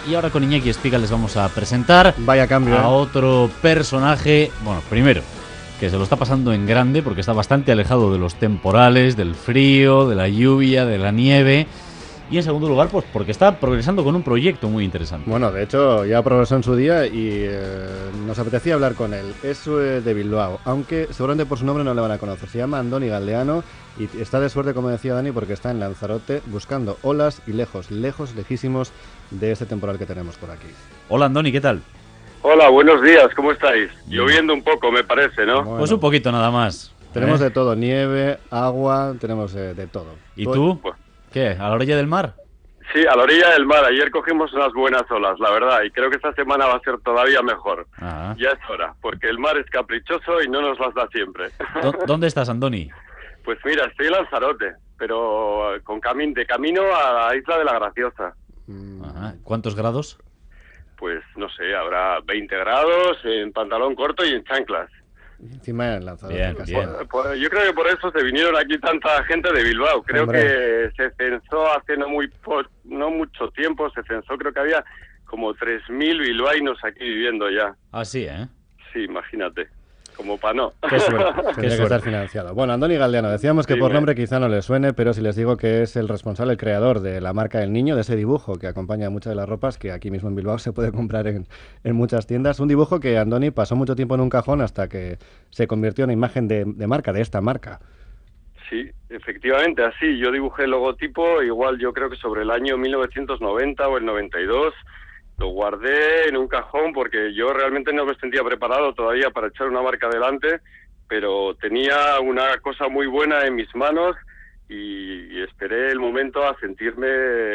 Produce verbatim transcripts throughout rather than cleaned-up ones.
Y ahora con Iñaki Espiga les vamos a presentar Vaya cambio, a ¿eh? otro personaje, bueno, primero, que se lo está pasando en grande porque está bastante alejado de los temporales, del frío, de la lluvia, de la nieve. Y en segundo lugar, pues porque está progresando con un proyecto muy interesante. Bueno, de hecho, ya progresó en su día y eh, nos apetecía hablar con él. Es eh, de Bilbao, aunque seguramente por su nombre no le van a conocer. Se llama Andoni Galdeano y está de suerte, como decía Dani, porque está en Lanzarote buscando olas y lejos, lejos, lejísimos de este temporal que tenemos por aquí. Hola, Andoni, ¿qué tal? Hola, buenos días, ¿cómo estáis? Bien. Lloviendo un poco, me parece, ¿no? Bueno, Pues un poquito nada más. tenemos ¿eh? de todo, nieve, agua, tenemos eh, de todo. ¿Y tú? Pues, ¿Qué? ¿A la orilla del mar? sí, a la orilla del mar. Ayer cogimos unas buenas olas, la verdad, y creo que esta semana va a ser todavía mejor. Ah. Ya es hora, porque el mar es caprichoso y no nos las da siempre. ¿Dó- ¿Dónde estás, Andoni? Pues mira, estoy en Lanzarote, pero con cami- de camino a la isla de la Graciosa. Mm, Ajá. ¿Cuántos grados? Pues no sé, habrá veinte grados en pantalón corto y en chanclas. encima en Lanzarote. Bien, casi. bien. Por- por- yo creo que por eso se vinieron aquí tanta gente de Bilbao. Creo Hombre. que se censó hace no muy po- no mucho tiempo, se censó, creo que había como tres mil bilbaínos aquí viviendo ya. Ah, sí, ¿eh? Sí, imagínate, como para no. Qué suerte. Tendría Qué que estar suerte. financiado. Bueno, Andoni Galdeano, decíamos que Dime. por nombre quizá no le suene, pero si les digo que es el responsable, el creador de la marca del niño, de ese dibujo que acompaña muchas de las ropas que aquí mismo en Bilbao se puede comprar en, en muchas tiendas. Un dibujo que Andoni pasó mucho tiempo en un cajón hasta que se convirtió en imagen de, de marca, de esta marca. Sí, efectivamente, así. Yo dibujé el logotipo, igual yo creo que sobre el año mil novecientos noventa o el noventa y dos. Lo guardé en un cajón porque yo realmente no me sentía preparado todavía para echar una marca adelante, pero tenía una cosa muy buena en mis manos y, y esperé el momento a sentirme...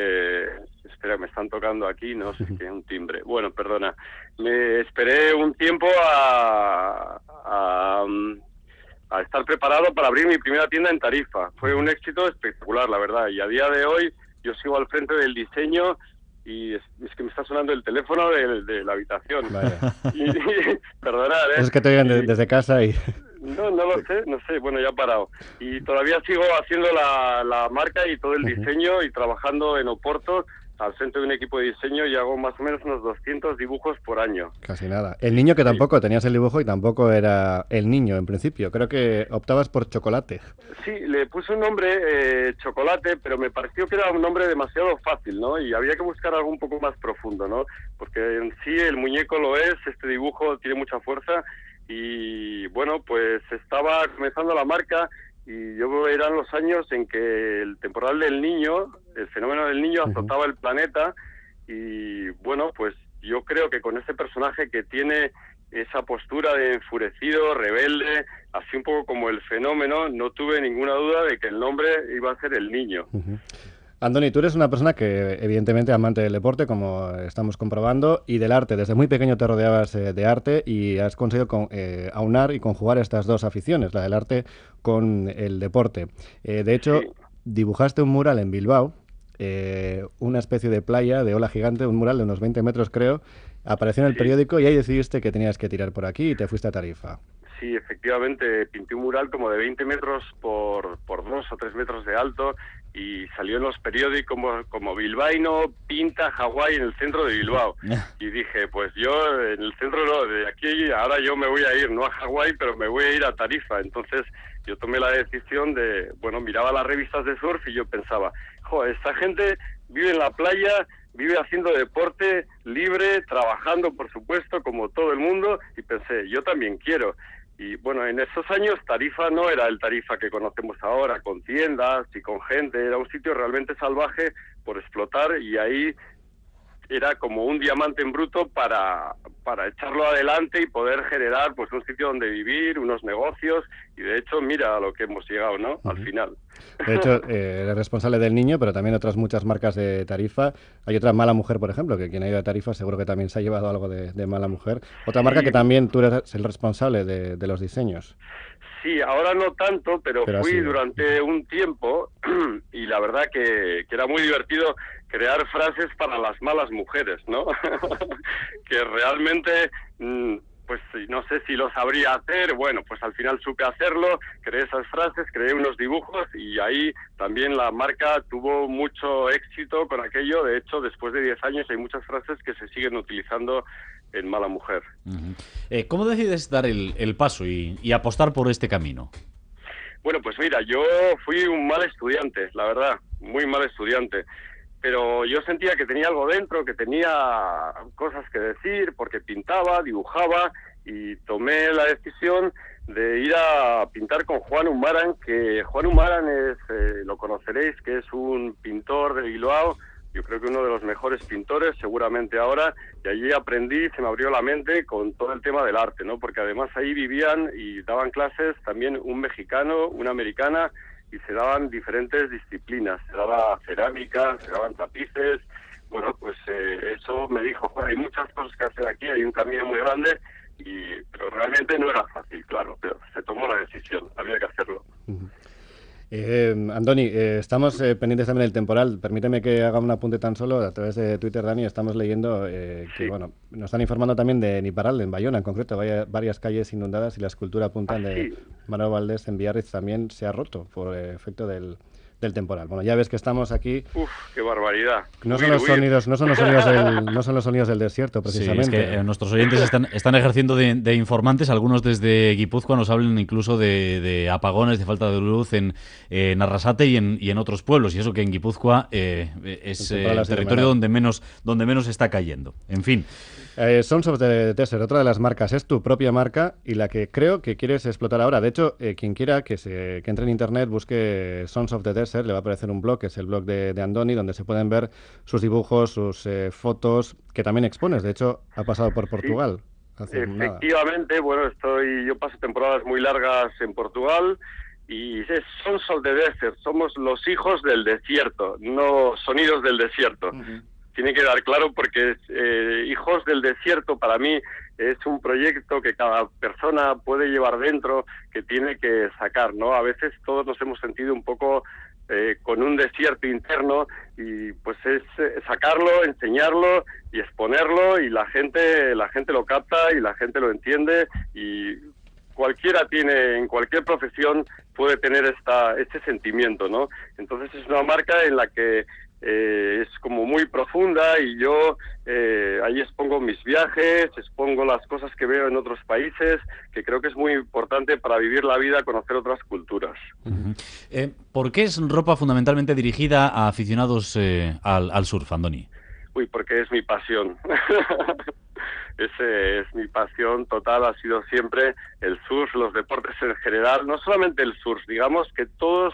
Espera, me están tocando aquí, no sé qué, un timbre. Bueno, perdona. Me esperé un tiempo a... a a estar preparado para abrir mi primera tienda en Tarifa. Fue un éxito espectacular, la verdad, y a día de hoy yo sigo al frente del diseño y es, es que me está sonando el teléfono de, de la habitación. Vaya. Y, y, perdonad, ¿eh? Es que te oigan de- Y- desde casa y... no, no lo sé, no sé, bueno, ya he parado. Y todavía sigo haciendo la, la marca y todo el Ujú. diseño y trabajando en Oporto al frente de un equipo de diseño y hago más o menos unos doscientos dibujos por año. Casi nada. El niño que tampoco, tenías el dibujo y tampoco era el niño en principio. Creo que optabas por chocolate. Sí, le puse un nombre, eh, Chocolate, pero me pareció que era un nombre demasiado fácil, ¿no? Y había que buscar algo un poco más profundo, ¿no? Porque en sí el muñeco lo es, este dibujo tiene mucha fuerza y, bueno, pues estaba comenzando la marca y yo eran los años en que el temporal del niño, el fenómeno del niño Ujú. azotaba el planeta y, bueno, pues yo creo que con este personaje que tiene esa postura de enfurecido, rebelde, así un poco como el fenómeno, no tuve ninguna duda de que el nombre iba a ser el niño. Ujú. Andoni, tú eres una persona que evidentemente amante del deporte, como estamos comprobando, y del arte. Desde muy pequeño te rodeabas eh, de arte y has conseguido con- eh, aunar y conjugar estas dos aficiones, la del arte con el deporte. Eh, de hecho, Sí. dibujaste un mural en Bilbao, eh, una especie de playa de ola gigante, un mural de unos veinte metros creo, apareció en el Sí. periódico y ahí decidiste que tenías que tirar por aquí y te fuiste a Tarifa. Sí, efectivamente, pinté un mural como de veinte metros por, por dos o tres metros de alto y salió en los periódicos como, como bilbaíno pinta Hawái en el centro de Bilbao. Y dije, pues yo en el centro no, de aquí ahora yo me voy a ir, no a Hawái, pero me voy a ir a Tarifa. Entonces yo tomé la decisión de, bueno, miraba las revistas de surf y yo pensaba, joder, esta gente vive en la playa, vive haciendo deporte libre, trabajando, por supuesto, como todo el mundo, y pensé, yo también quiero. Y bueno, en esos años Tarifa no era el Tarifa que conocemos ahora, con tiendas y con gente, era un sitio realmente salvaje por explotar y ahí era como un diamante en bruto para, para echarlo adelante y poder generar pues un sitio donde vivir, unos negocios y de hecho mira a lo que hemos llegado, ¿no? Al Ujú. final. De hecho, eh, eres responsable del niño, pero también otras muchas marcas de Tarifa. Hay otra Mala Mujer, por ejemplo, que quien ha ido a Tarifa seguro que también se ha llevado algo de, de Mala Mujer. Otra marca Sí. que también tú eres el responsable de, de los diseños. Sí, ahora no tanto, pero, Pero ha fui sido. durante un tiempo y la verdad que, que era muy divertido crear frases para las malas mujeres, ¿no? Que realmente mm, pues no sé si lo sabría hacer, bueno, pues al final supe hacerlo, creé esas frases, creé unos dibujos y ahí también la marca tuvo mucho éxito con aquello. De hecho, después de diez años hay muchas frases que se siguen utilizando en Mala Mujer. Uh-huh. Eh, ¿Cómo decides dar el, el paso y, y apostar por este camino? Bueno, pues mira, yo fui un mal estudiante, la verdad, muy mal estudiante. Pero yo sentía que tenía algo dentro, que tenía cosas que decir, porque pintaba, dibujaba, y tomé la decisión de ir a pintar con Juan Humaran, que Juan Humaran es, eh, lo conoceréis, que es un pintor de Bilbao, yo creo que uno de los mejores pintores, seguramente ahora, y allí aprendí, se me abrió la mente con todo el tema del arte, ¿no? Porque además ahí vivían y daban clases también un mexicano, una americana, y se daban diferentes disciplinas, se daba cerámica, se daban tapices. Bueno, pues eh, eso me dijo, Juan, hay muchas cosas que hacer aquí, hay un camino muy grande, y pero realmente no era fácil, claro, pero se tomó la decisión, había que hacerlo. Uh-huh. Eh, Andoni, eh, estamos eh, pendientes también del temporal. Permíteme que haga un apunte tan solo a través de Twitter, Dani. Estamos leyendo eh, que, sí. bueno, nos están informando también de Niparal, en Bayona en concreto, vaya, varias calles inundadas y la escultura apuntan ah, de sí. Manuel Valdés en Biarritz también se ha roto por eh, efecto del, del temporal. Bueno, ya ves que estamos aquí. Uf, qué barbaridad. No Huir, son los huir. sonidos, no son los sonidos del, no son los sonidos del desierto, precisamente. Sí, es que eh, nuestros oyentes están, están ejerciendo de, de informantes, algunos desde Guipúzcoa nos hablan incluso de, de apagones, de falta de luz en, eh, en Arrasate y en, y en otros pueblos, y eso que en Guipúzcoa eh, es eh, el territorio donde menos, donde menos está cayendo. En fin. Eh, Sons of the Desert, otra de las marcas, es tu propia marca y la que creo que quieres explotar ahora. De hecho, eh, quien quiera que, se, que entre en internet, busque Sons of the Desert, le va a aparecer un blog, que es el blog de, de Andoni, donde se pueden ver sus dibujos, sus eh, fotos, que también expones. De hecho, ha pasado por Portugal. Sí, hace efectivamente, nada. Bueno, estoy, yo paso temporadas muy largas en Portugal y es Sons of the Desert, somos los hijos del desierto, no sonidos del desierto. Uh-huh. Tiene que dar claro porque eh, Hijos del Desierto para mí es un proyecto que cada persona puede llevar dentro, que tiene que sacar, ¿no? A veces todos nos hemos sentido un poco eh, con un desierto interno y pues es eh, sacarlo, enseñarlo y exponerlo y la gente, la gente lo capta y la gente lo entiende y cualquiera tiene, en cualquier profesión puede tener esta este sentimiento, ¿no? Entonces es una marca en la que Eh, es como muy profunda y yo eh, ahí expongo mis viajes, expongo las cosas que veo en otros países, que creo que es muy importante para vivir la vida, conocer otras culturas. Uh-huh. Eh, ¿Por qué es ropa fundamentalmente dirigida a aficionados eh, al, al surf, Andoni? Uy, porque es mi pasión. Ese es mi pasión total, ha sido siempre el surf, los deportes en general, no solamente el surf, digamos que todos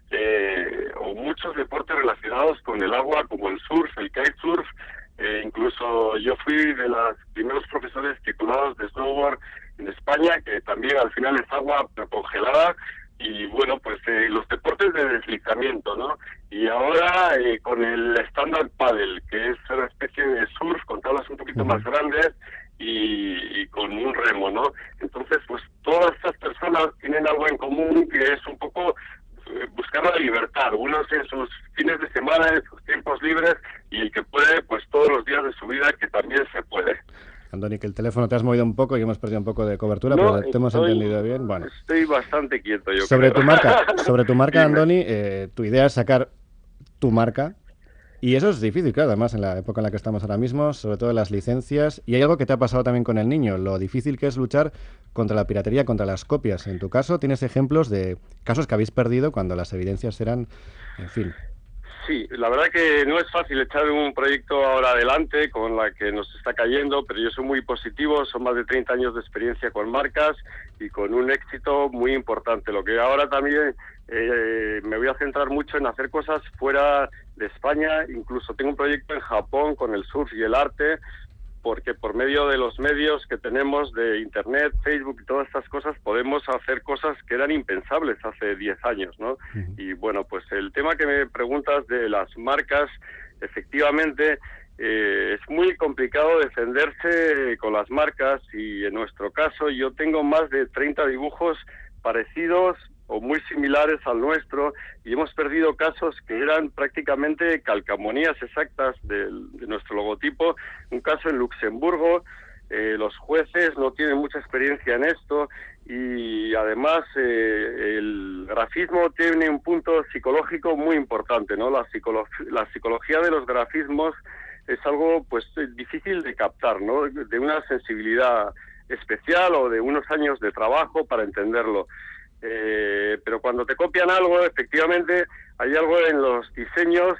Eh, o muchos deportes relacionados con el agua, como el surf, el kitesurf, eh, incluso yo fui de los primeros profesores titulados de snowboard en España, que también al final es agua pero congelada, y bueno, pues eh, los deportes de deslizamiento, ¿no? Y ahora eh, con el stand-up paddle, que es una especie de surf con tablas un poquito uh-huh. más grandes y, y con un remo, ¿no? Entonces, pues todas estas personas tienen algo en común, que es un poco buscar la libertad, unos en sus fines de semana, en sus tiempos libres, y el que puede, pues todos los días de su vida, que también se puede. Andoni, que el teléfono te has movido un poco y hemos perdido un poco de cobertura, no, pero te estoy, hemos entendido bien. Bueno, estoy bastante quieto, yo sobre creo. tu marca, sobre tu marca, Andoni, eh, tu idea es sacar tu marca. Y eso es difícil, claro, además en la época en la que estamos ahora mismo, sobre todo las licencias. Y hay algo que te ha pasado también con el niño, lo difícil que es luchar contra la piratería, contra las copias. En tu caso, ¿tienes ejemplos de casos que habéis perdido cuando las evidencias eran, en fin? Sí, la verdad que no es fácil echar un proyecto ahora adelante con la que nos está cayendo, pero yo soy muy positivo, son más de treinta años de experiencia con marcas y con un éxito muy importante. Lo que ahora también eh, me voy a centrar mucho en hacer cosas fuera de España, incluso tengo un proyecto en Japón con el surf y el arte, porque por medio de los medios que tenemos de Internet, Facebook y todas estas cosas, podemos hacer cosas que eran impensables hace diez años, ¿no? Uh-huh. Y bueno, pues el tema que me preguntas de las marcas, efectivamente, eh, es muy complicado defenderse con las marcas y en nuestro caso yo tengo más de treinta dibujos parecidos o muy similares al nuestro y hemos perdido casos que eran prácticamente calcamonías exactas del, de nuestro logotipo. Un caso en Luxemburgo, eh, los jueces no tienen mucha experiencia en esto y además eh, el grafismo tiene un punto psicológico muy importante, ¿no? La, psicolo la psicología de los grafismos es algo pues difícil de captar, ¿no? De una sensibilidad especial o de unos años de trabajo para entenderlo. Eh, pero cuando te copian algo, efectivamente, hay algo en los diseños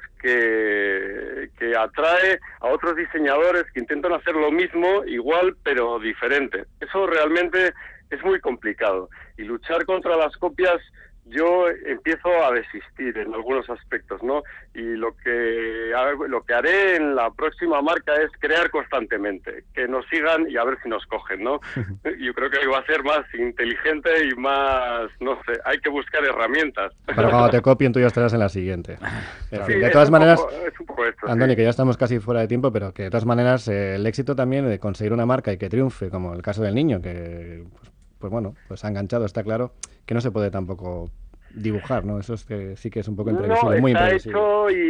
que, que atrae a otros diseñadores que intentan hacer lo mismo, igual, pero diferente. Eso realmente es muy complicado. Y luchar contra las copias, yo empiezo a desistir en algunos aspectos, ¿no? Y lo que lo que haré en la próxima marca es crear constantemente, que nos sigan y a ver si nos cogen, ¿no? Yo creo que va a ser más inteligente y más, no sé, hay que buscar herramientas. Pero cuando te copien tú ya estarás en la siguiente. En Sí, fin, de es todas un maneras, poco- es un poco esto, Andoni, sí. que ya estamos casi fuera de tiempo, pero que de todas maneras eh, el éxito también de conseguir una marca y que triunfe, como el caso del niño, que pues, pues bueno, pues ha enganchado, está claro, que no se puede tampoco dibujar, ¿no? Eso es que sí que es un poco imprevisible, No, muy está imprevisible. hecho y,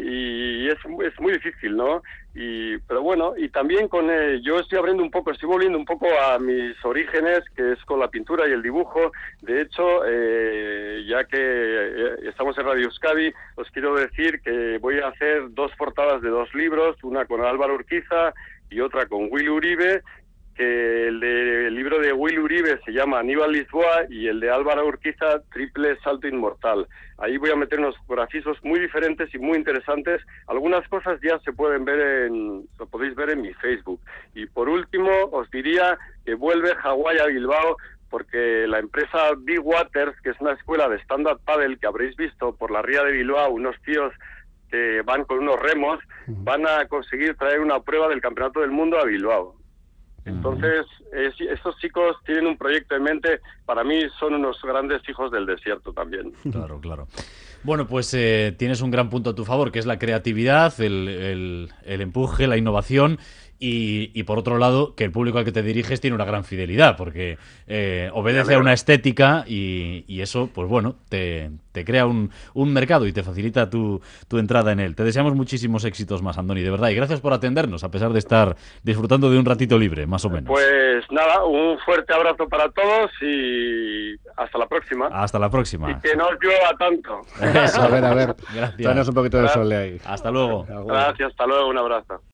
y es, es muy difícil, ¿no? Y, pero bueno, y también con eh, yo estoy abriendo un poco, estoy volviendo un poco a mis orígenes, que es con la pintura y el dibujo. De hecho, eh, ya que eh, estamos en Radio Euskadi, os quiero decir que voy a hacer dos portadas de dos libros, una con Álvaro Urquiza y otra con Will Uribe, que el, de, el libro de Will Uribe se llama Aníbal Lisboa y el de Álvaro Urquiza Triple Salto Inmortal. Ahí voy a meter unos grafismos muy diferentes y muy interesantes. Algunas cosas ya se pueden ver en, lo podéis ver en mi Facebook. Y por último, os diría que vuelve Hawái a Bilbao, porque la empresa Big Waters, que es una escuela de stand-up paddle que habréis visto por la ría de Bilbao, unos tíos que van con unos remos, van a conseguir traer una prueba del Campeonato del Mundo a Bilbao. Entonces, es, estos chicos tienen un proyecto en mente. Para mí son unos grandes hijos del desierto también. Claro, claro. Bueno, pues eh, tienes un gran punto a tu favor, que es la creatividad, el, el, el empuje, la innovación y, y, por otro lado, que el público al que te diriges tiene una gran fidelidad, porque eh, obedece a una estética y, y eso, pues bueno, te, te crea un, un mercado y te facilita tu, tu entrada en él. Te deseamos muchísimos éxitos más, Andoni, de verdad, y gracias por atendernos, a pesar de estar disfrutando de un ratito libre, más o menos. Pues nada, un fuerte abrazo para todos y hasta la próxima. Hasta la próxima. Y que no os llueva tanto. Eso, a ver, a ver. Gracias. Tráenos un poquito de sol de ahí. Hasta luego. Gracias, hasta luego, un abrazo.